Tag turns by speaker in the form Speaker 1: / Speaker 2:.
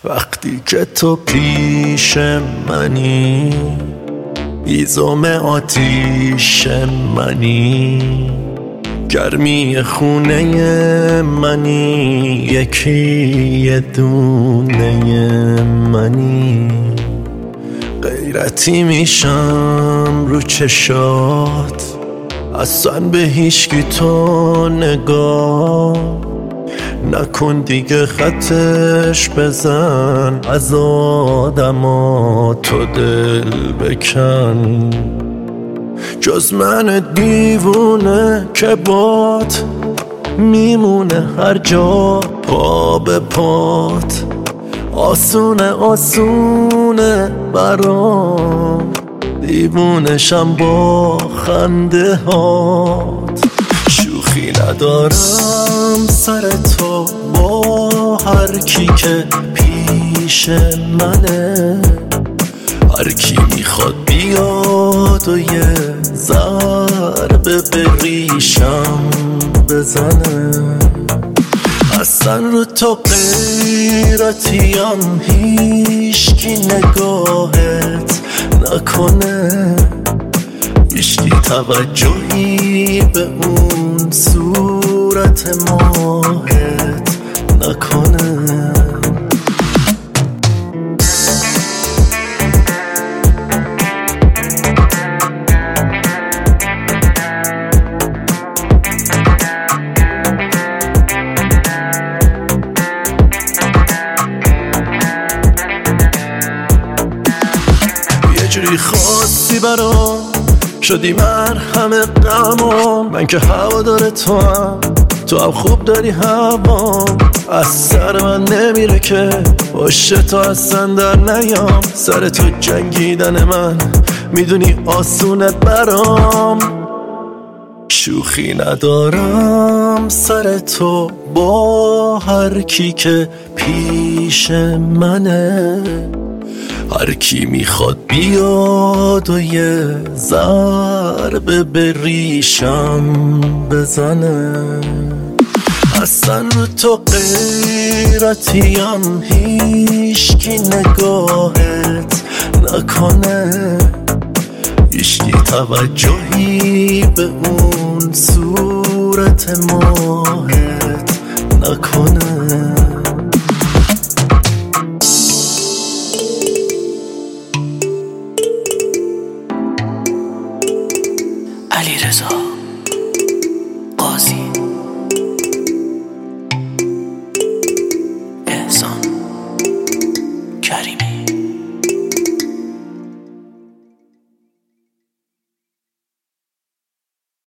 Speaker 1: وقتی که تو پیش منی، هیزم آتیش منی، گرمی خونه منی، یکی دونه منی. غیرتی میشم رو چشات، اصلا به هیچکی تو نگاه نکن دیگه، خطش بزن از آدما تو دل بکن. جز من دیوونه که بات میمونه هر جا پا به پات. آسونه آسونه برام، دیوونشم با خنده هات. شوخی ندارم سر تو با هر کی که پیش منه، هر کی میخواد بیاد و یه ضربه به ریشم بزنه. اصلا رو تو غیرتیم، هیچکی نگاهت نکنه، هیچکی توجهی به اون صورت ماهت نکنه. جوری خاصی برام شدی مرهم غمام، من که هوادار تو هم خوب داری هوام. از سر من نمیره که باشه تا اصلا در نیام، سر تو جنگیدن من میدونی آسونت برام. شوخی ندارم سر تو با هر کی که پیش منه، هر کی میخواد بیاد و یه ضربه به ریشم بزنه. اصلا رو تو غیرتیم، هیچکی نگاهت نکنه، هیچکی توجهی به اون صورت ماهت نکنه.
Speaker 2: علیرضا قاضی، احسان کریمی.